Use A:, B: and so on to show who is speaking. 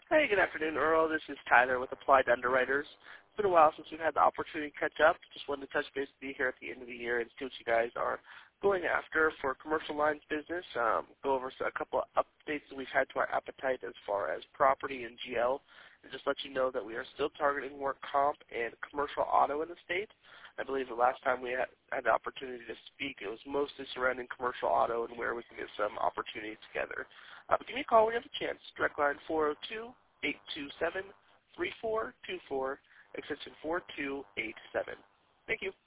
A: Hey, good afternoon, Earl. This is Tyler with Applied Underwriters. It's been a while since we've had the opportunity to catch up. Just wanted to touch base with you here at the end of the year and see what you guys are going after for commercial lines business. Go over a couple of updates that we've had to our appetite as far as property and GL, and just let you know that we are still targeting work comp and commercial auto in the state. I believe the last time we had the opportunity to speak, it was mostly surrounding commercial auto and where we can get some opportunities together. Give me a call when you have a chance. Direct line 402-827-3424, extension 4287. Thank you.